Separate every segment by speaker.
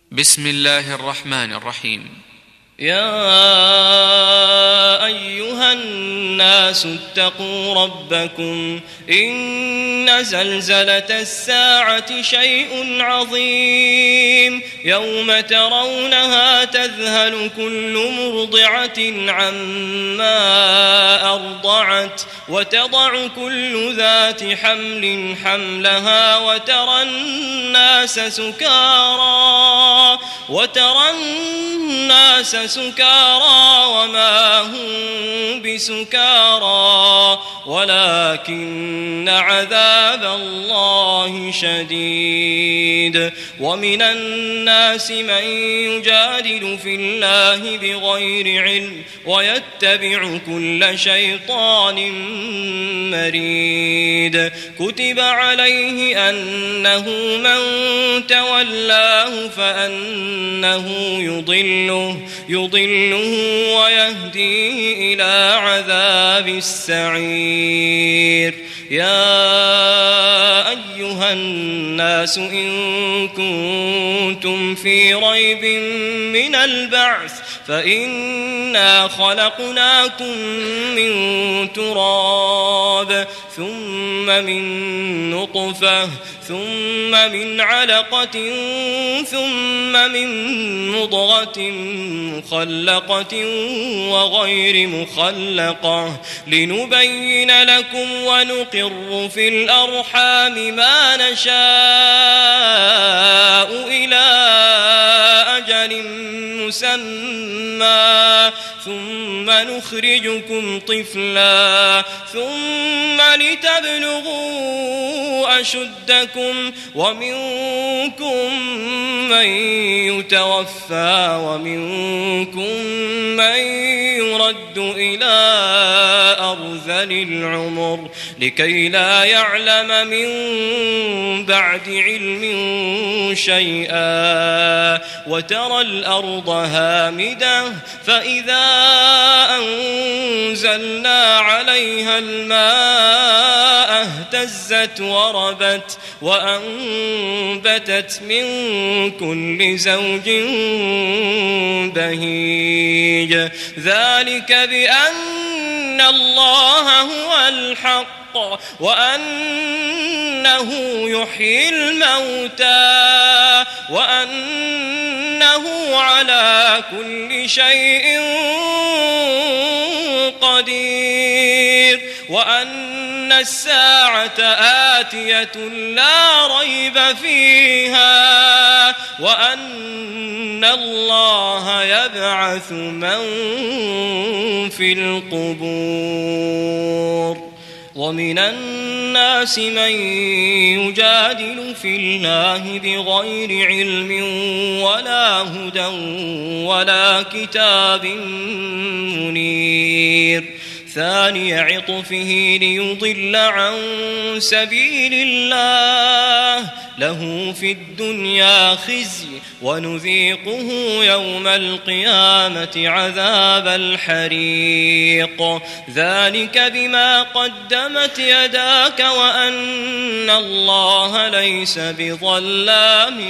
Speaker 1: بسم الله الرحمن الرحيم.
Speaker 2: يا أيها الناس اتقوا ربكم إن زلزلة الساعة شيء عظيم يوم ترونها تذهل كل مرضعة عما أرضعت وتضع كل ذات حمل حملها وترى الناس سكارى وما هم بسكارى ولكن عذاب الله شديد. ومن الناس من يجادل في الله بغير علم ويتبع كل شيطان مريد. كتب عليه أنه من تولاه فأنه يضله ويهديه إلى عذاب السعير. يا أيها الناس إن كنتم في ريب من البعث فإنا خلقناكم من تراب ثم من نطفة ثم من علقة ثم من مضغة مخلقة وغير مخلقة لنبين لكم ونقر في الأرحام ما نشاء إلى أجل مسمى ثم نخرجكم طفلا ثم لتبلغوا أشدكم ومنكم من يتوفى ومنكم من يرد إلى أرذل العمر لكي لا يعلم من بعد علم شيئا. وترى الأرض هامدة فإذا أنزلنا عليها الماء اهتزت وربت وأنبتت من كل زوج بهيج. ذلك بأن الله هو الحق وأنه يحيي الموتى وأنه على كل شيء قدير وأن الساعة آتية لا ريب فيها وأن الله يبعث من في القبور. ومن الناس من يجادل في الله بغير علم ولا هدى ولا كتاب منير. ثاني عطفه ليضل عن سبيل الله له في الدنيا خزي ونذيقه يوم القيامة عذاب الحريق. ذلك بما قدمت يداك وأن الله ليس بظلام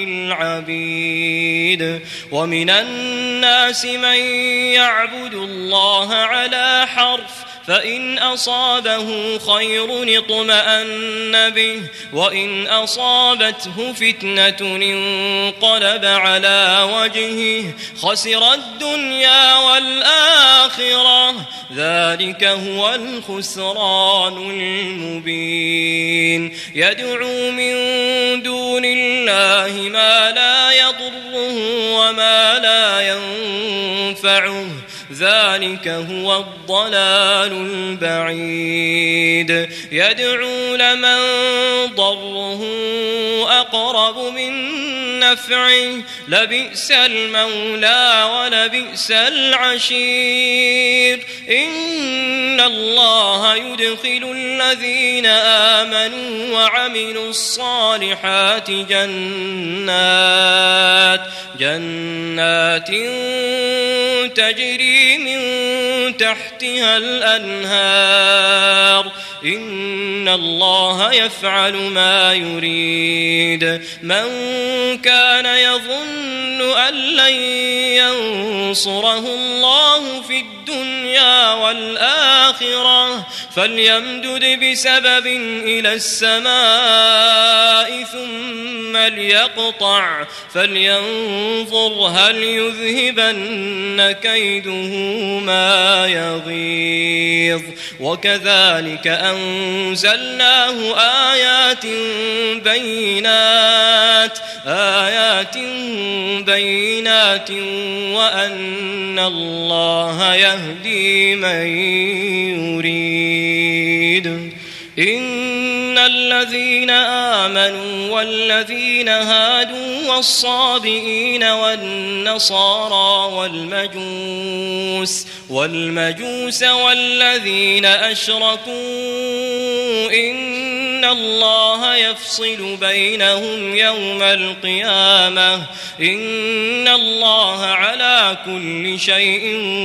Speaker 2: للعبيد. ومن الناس من يعبد الله على حرف فإن أصابه خير اطمأن به وإن أصابته فتنة انقلب على وجهه خسر الدنيا والآخرة ذلك هو الخسران المبين. يدعو من دون الله ما لا يضره وما لا ينفعه ذلك هو الضلال البعيد. يدعو لمن ضره أقرب من نفعه لبئس المولى ولبئس العشير. إن الله يدخل الذين آمنوا وعملوا الصالحات جنات تجري من تحتها الأنهار إن الله يفعل ما يريد. من كان يظن أن لن ينصره الله في الدنيا والآخرة فليمدد بسبب إلى السماء ثم ليقطع فلينظر هل يذهبن كيده ما يغيظ وكذلك أنزلناه آيات بينات وأن الله يهدي من يريد إن الذين آمنوا والذين هادوا والصابئين والنصارى والمجوس والذين أشركوا إن الله يفصل بينهم يوم القيامة إن الله على كل شيء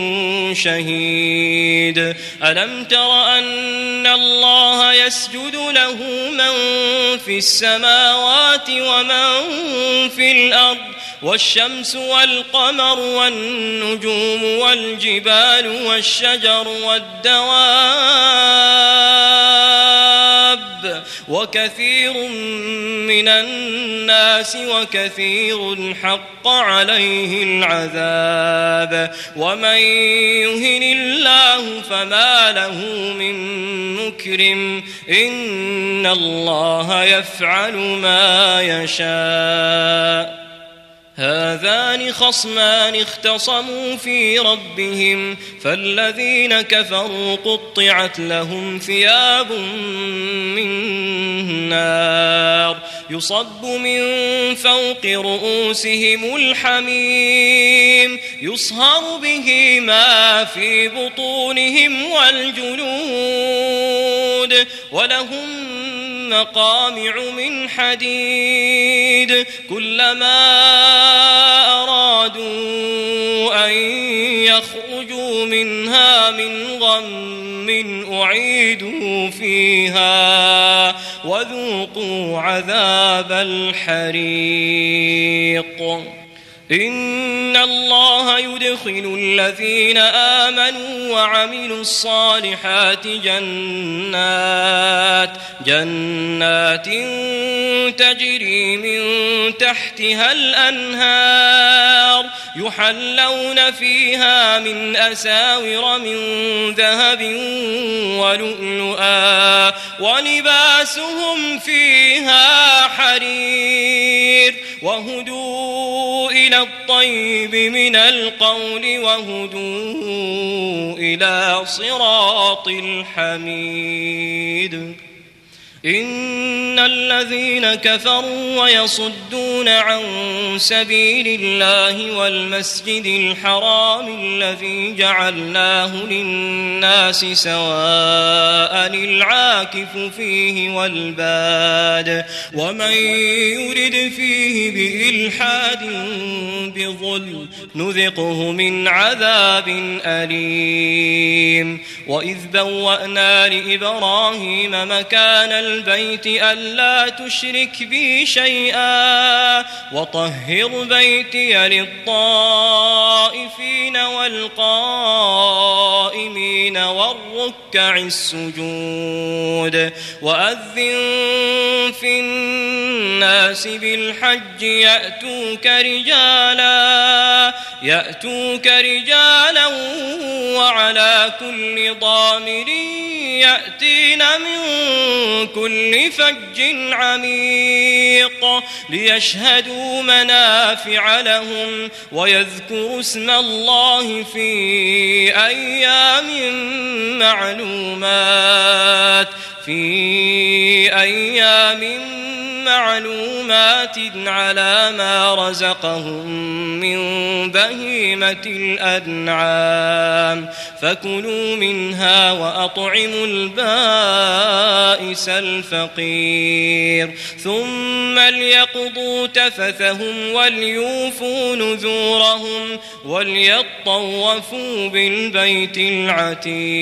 Speaker 2: شهيد ألم تر أن الله يسجد له من في السماوات ومن في الأرض والشمس والقمر والنجوم والجبال والشجر والدواب وكثير من الناس وكثير حق عليه العذاب ومن يهن الله فما له من مكرم إن الله يفعل ما يشاء هذان خصمان اختصموا في ربهم فالذين كفروا قطعت لهم ثياب من نار يصب من فوق رؤوسهم الحميم يصهر به ما في بطونهم والجلود ولهم مقامع من حديد كلما أرادوا أن يخرجوا منها من غم أعيدوا فيها وذوقوا عذاب الحريق إن الله يدخل الذين آمنوا وعملوا الصالحات جنات تجري من تحتها الأنهار يحلون فيها من أساور من ذهب ولؤلؤا ولباسهم فيها حرير وهدوا إلى الطيب من القول وهدوا إلى صراط الحميد إن الذين كفروا ويصدون عن سبيل الله والمسجد الحرام الذي جعلناه للناس سواء العاكف فيه والباد ومن يرد فيه بإلحاد بظلم نذقه من عذاب أليم وإذ بوأنا لإبراهيم مكان البيت ألا تشرك بي شيئا وطهر بيتي للطائفين والقائمين والركع السجود وأذن في الناس بالحج يأتوك رجالا وعلى كل ضامر يأتين من كل فج عميق ليشهدوا منافع لهم ويذكروا اسم الله في أيام معلومات على ما رزقهم من بهيمة الأنعام فكلوا منها وأطعموا البائس الفقير ثم ليقضوا تفثهم وليوفوا نذورهم وليطوفوا بالبيت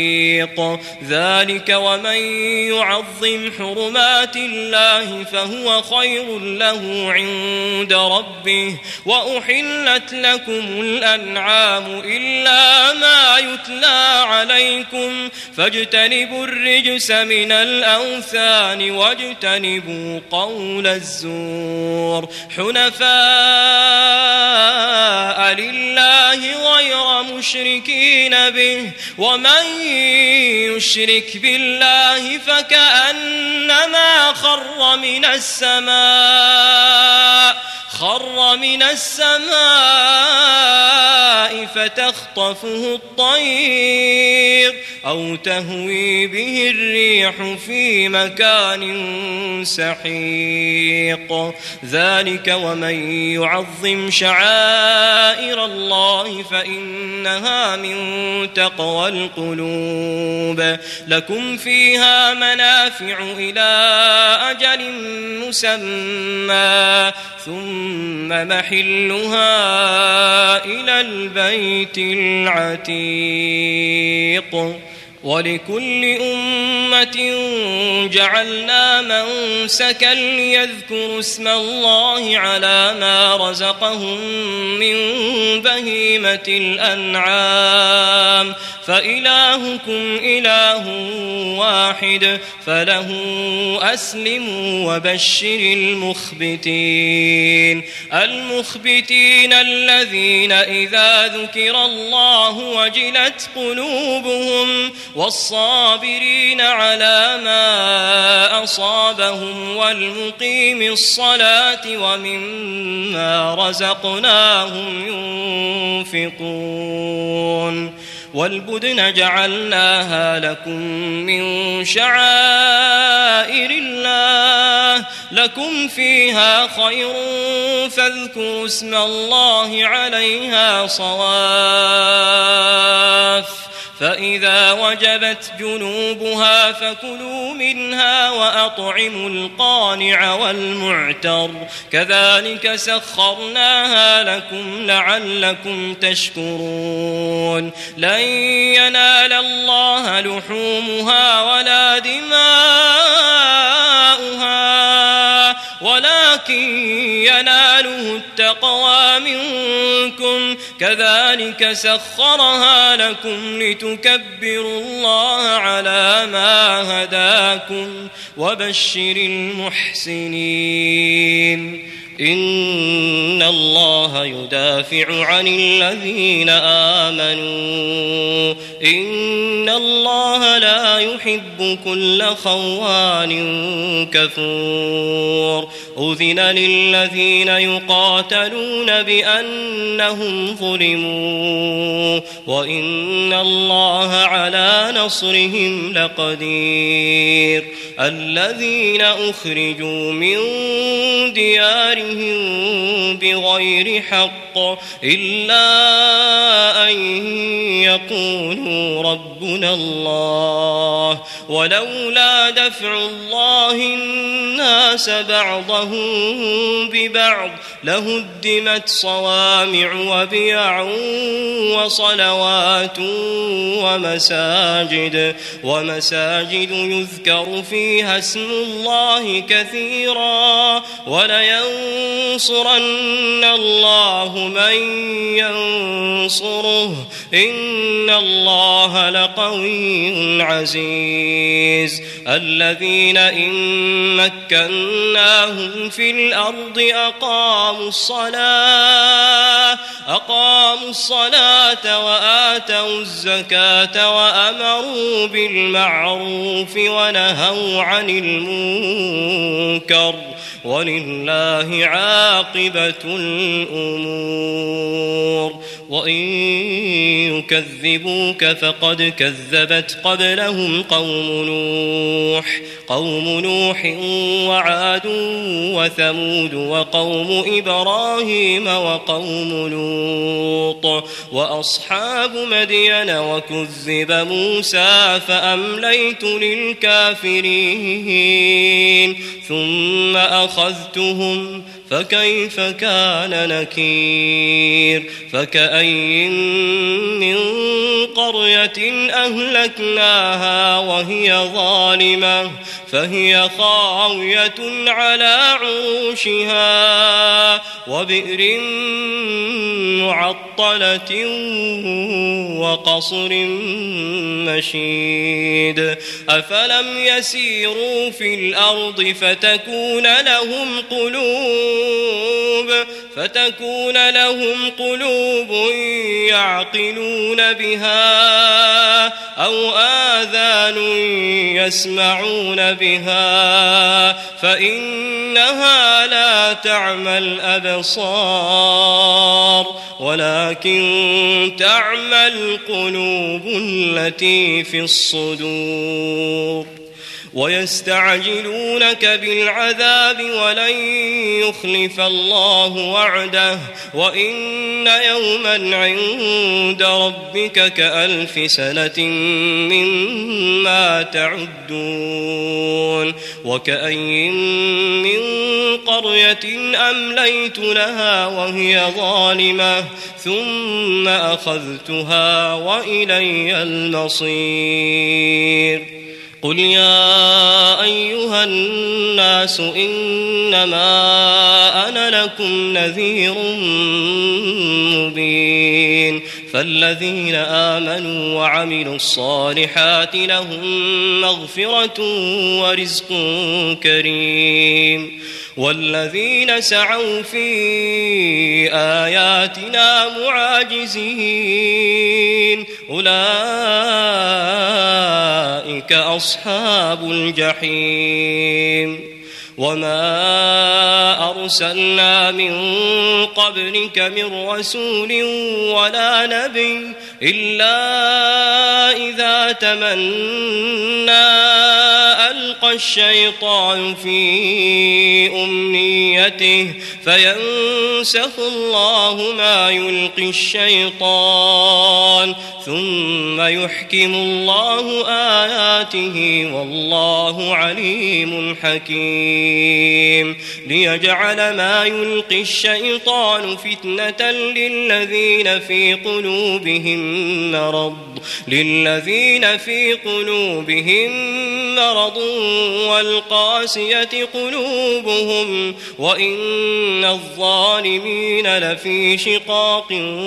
Speaker 2: العتيق ذلك ومن يعظم حرمات الله فهو فهو خير له عند ربه، وأحلت لكم الأنعام إلا ما يتلى عليكم، فاجتنبوا الرجس من الأوثان واجتنبوا قول الزور، حنفاء لله غير مشركين به، ومن يشرك بالله فكأنما خر من السماء فتخطفه الطير أو تهوي به الريح في مكان سحيق. ذلك ومن يعظم شعائر الله فإنها من تقوى القلوب. لكم فيها منافع إلى أجل مسمى ثم محلها إلى البيت العتيق. ولكل أمة جعلنا منسكا ليذكروا اسم الله على ما رزقهم من بهيمة الأنعام، فإلهكم إله واحد فله أسلموا وبشر المخبتين الذين إذا ذكر الله وجلت قلوبهم، والصابرين على ما أصابهم والمقيم الصلاة ومما رزقناهم ينفقون. والبدن جعلناها لكم من شعائر الله لكم فيها خير فاذكروا اسم الله عليها صواف، فإذا وجبت جنوبها فكلوا منها وأطعموا القانع والمعتر، كذلك سخرناها لكم لعلكم تشكرون. لن ينال الله لحومها ولا دماؤها ولكن يناله التقوى منكم، كذلك سخرها لكم لتكبروا الله على ما هداكم وبشر المحسنين. إن الله يدافع عن الذين آمنوا إن الله لا يحب كل خوان كفور. أذن للذين يقاتلون بأنهم ظلموا وإن الله على نصرهم لقدير. الذين أخرجوا من ديارهم بغير حق إلا أن يقولوا ربنا الله، ولولا دفع الله الناس بعضهم ببعض لهدمت صوامع وبيع وصلوات ومساجد يذكر فيها اسم الله كثيرا، ولينصرن الله من ينصره إن الله لقوي عزيز. الذين إن مكناهم في الأرض أقاموا الصلاة وآتوا الزكاة وأمروا بالمعروف ونهوا عن المنكر ولله عاقبة الأمور. وإن يكذبوك فقد كذبت قبلهم قوم نوح وعاد وثمود وقوم إبراهيم وقوم لوط وأصحاب مدين، وكذب موسى فأمليت للكافرين ثم فكيف كان نكير فكأي من قرية أهلكناها وهي ظالمة فهي خاوية على عروشها وبئر معطلة وقصر مشيد أفلم يسيروا في الأرض فتكون لهم قلوب يعقلون بها أو آذان يسمعون بها فإنها لا تعمى الأبصار ولكن تعمى القلوب التي في الصدور ويستعجلونك بالعذاب ولن يخلف الله وعده وإن يوما عند ربك كألف سنة مما تعدون وكأي من قرية أمليت لها وهي ظالمة ثم أخذتها وإلي المصير قل يا أيها الناس إنما أنا لكم نذير مبين فالذين آمنوا وعملوا الصالحات لهم مغفرة ورزق كريم والذين سعوا في آياتنا معاجزين أولئك أصحاب الجحيم وما أرسلنا من قبلك من رسول ولا نبي إلا إذا تمنى ألقى الشيطان في أمنيته فينسخ الله ما يلقي الشيطان ثم يحكم الله آياته والله عليم حكيم ليجعل ما يلقي الشيطان فتنة للذين في قلوبهم مرض والقاسية قلوبهم وإن الظالمين لفي شقاق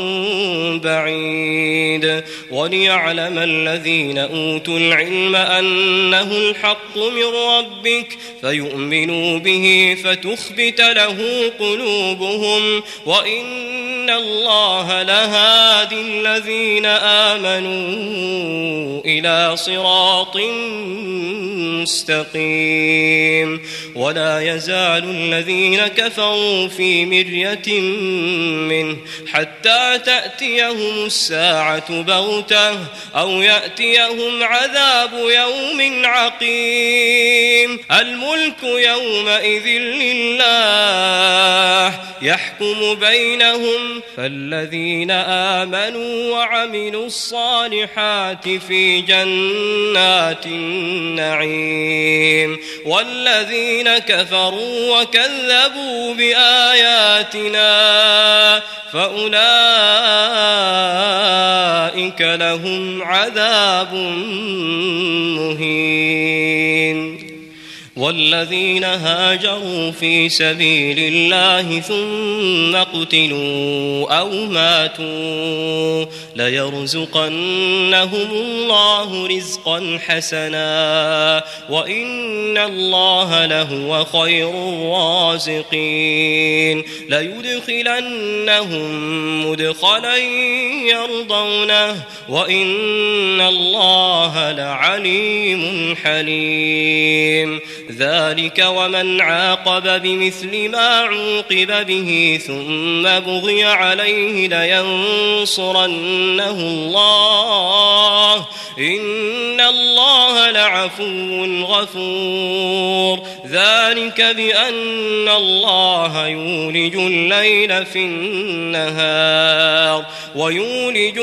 Speaker 2: بعيد وليعلم الذين أوتوا العلم أنه الحق من ربك فيؤمنوا به فتخبت له قلوبهم وإن الله لهادي الذين آمنوا إلى صراط مستقيم ولا يزال الذين كفروا في مرية منه حتى تأتيهم الساعة بغتة أو يأتيهم عذاب يوم عقيم الملك يومئذ لله يحكم بينهم فالذين آمنوا وعملوا الصالحات في جنات النعيم والذين كفروا وكذبوا بآياتنا فأولئك لهم عذاب مهين والذين هاجروا في سبيل الله ثم قتلوا أو ماتوا ليرزقنهم الله رزقا حسنا وإن الله لهو خير الرازقين ليدخلنهم مدخلا يرضونه وإن الله لعليم حليم ذلك ومن عاقب بمثل ما عوقب به ثم بغي عليه لينصرنه الله إن الله لعفو غفور ذلك بأن الله يولج الليل في النهار ويولج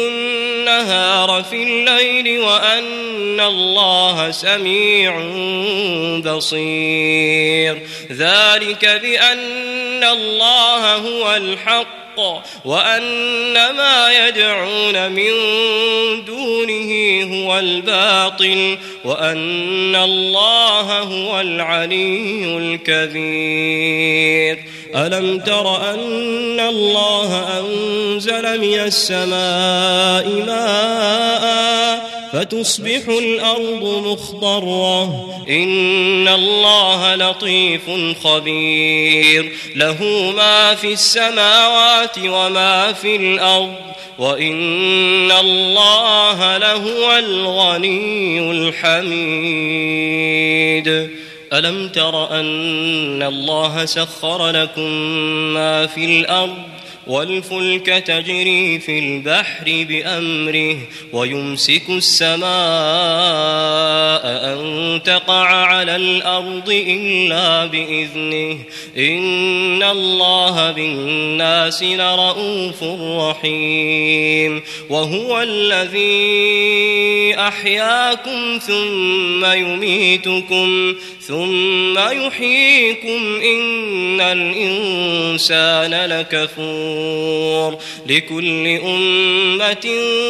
Speaker 2: النهار في الليل وأن الله سميع بصير بصير ذلك بأن الله هو الحق وأن ما يدعون من دونه هو الباطل وأن الله هو العلي الكبير ألم تر أن الله أنزل من السماء ماء فتصبح الأرض مخضرة إن الله لطيف خبير له ما في السماوات وما في الأرض وإن الله لهو الغني الحميد ألم تر أن الله سخر لكم ما في الأرض والفلك تجري في البحر بأمره ويمسك السماء أن تقع على الأرض إلا بإذنه إن الله بالناس لرؤوف رحيم وهو الذي أحياكم ثم يميتكم ثم يحييكم إن الإنسان لكفور لكل أمة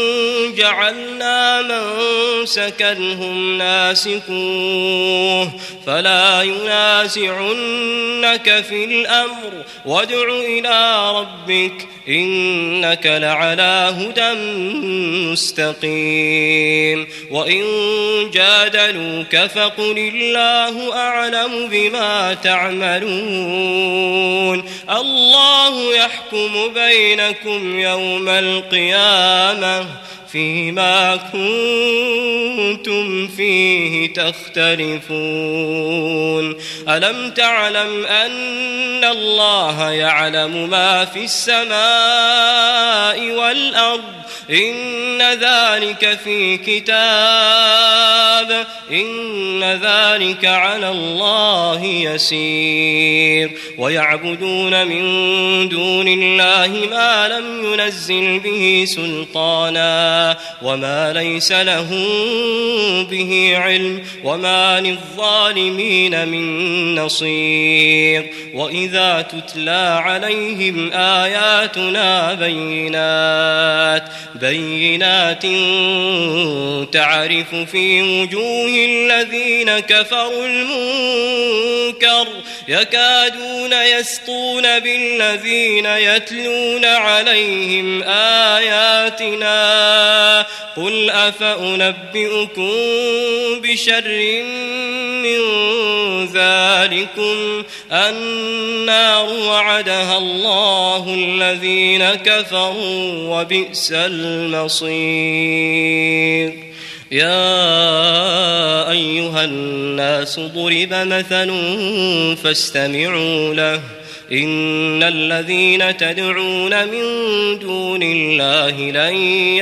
Speaker 2: جعلنا منسكا هم ناسكوه فلا ينازعنك في الأمر وادع إلى ربك إنك لعلى هدى مستقيم وإن جادلوك فقل الله أعلم بما تعملون الله يحكم بينكم يوم القيامة فيما كنتم فيه تختلفون ألم تعلم أن الله يعلم ما في السماء والأرض إن ذلك في كتاب إن ذلك على الله يسير ويعبدون من دون الله ما لم ينزل به سلطانا وما ليس له به علم وما للظالمين من نصير وإذا تتلى عليهم آياتنا بينات تعرف في وجوه الذين كفروا المنكر يكادون يسطون بالذين يتلون عليهم آياتنا قل أفأنبئكم بشر من ذلكم النار وعدها الله الذين كفروا وبئس المصير يا أيها الناس ضرب مثل فاستمعوا له إن الذين تدعون من دون الله لن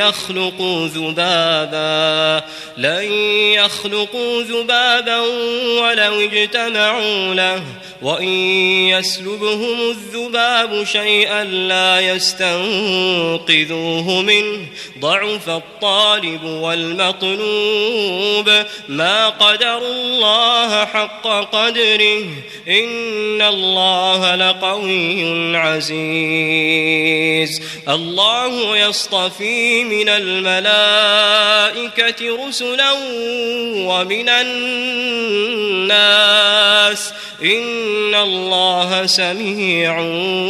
Speaker 2: يخلقوا ذبابا ولو اجتمعوا له وإن يسلبهم الذباب شيئا لا يستنقذوه منه ضعف الطالب والمطلوب ما قدروا الله حق قدره إن الله لقوي عزيز الله يصطفي من الملائكة رسلا ومن الناس إن الله سميع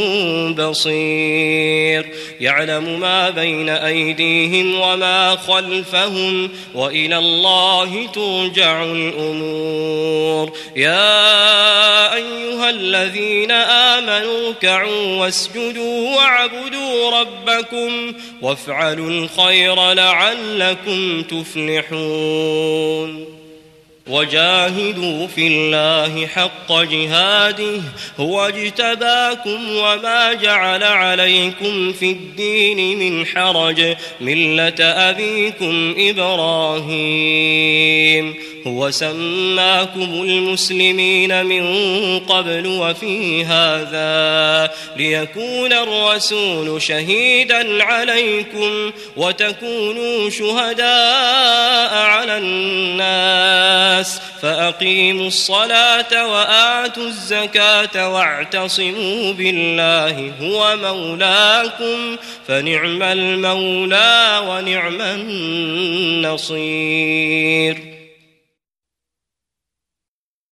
Speaker 2: بصير يعلم ما بين أيديهم وما خلفهم وإلى الله ترجع الأمور يا أيها الذين آمنوا اركعوا واسجدوا واعبدوا ربكم وافعلوا الخير لعلكم تفلحون وجاهدوا في الله حق جهاده هو اجتباكم وما جعل عليكم في الدين من حرج ملة أبيكم إبراهيم هو سماكم المسلمين من قبل وفي هذا ليكون الرسول شهيدا عليكم وتكونوا شهداء على الناس فأقيموا الصلاة وآتوا الزكاة واعتصموا بالله هو مولاكم فنعم المولى ونعم النصير.